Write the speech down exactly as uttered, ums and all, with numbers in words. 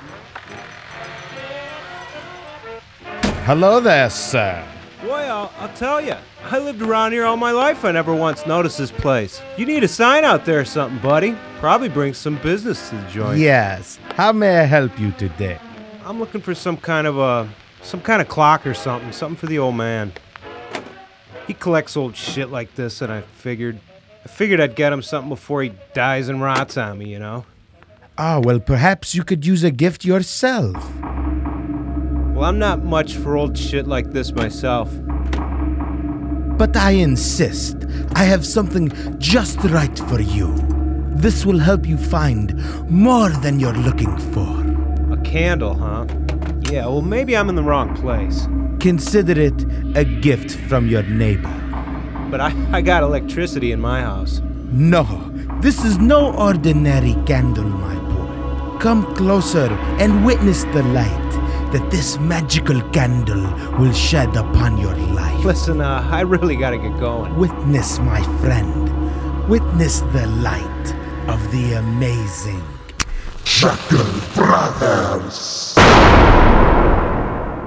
Hello there, sir. Boy, I'll, I'll tell you. I lived around here all my life. I never once noticed this place. You need a sign out there or something, buddy. Probably brings some business to the joint. Yes. How may I help you today? I'm looking for some kind of a, some kind of clock or something. Something for the old man. He collects old shit like this, and I figured, I figured I'd get him something before he dies and rots on me, you know? Ah, well, perhaps you could use a gift yourself. Well, I'm not much for old shit like this myself. But I insist. I have something just right for you. This will help you find more than you're looking for. A candle, huh? Yeah, well, maybe I'm in the wrong place. Consider it a gift from your neighbor. But I, I got electricity in my house. No, this is no ordinary candle, my boy. Come closer and witness the light that this magical candle will shed upon your life. Listen, uh, I really gotta get going. Witness, my friend. Witness the light of the amazing Shackle Brothers.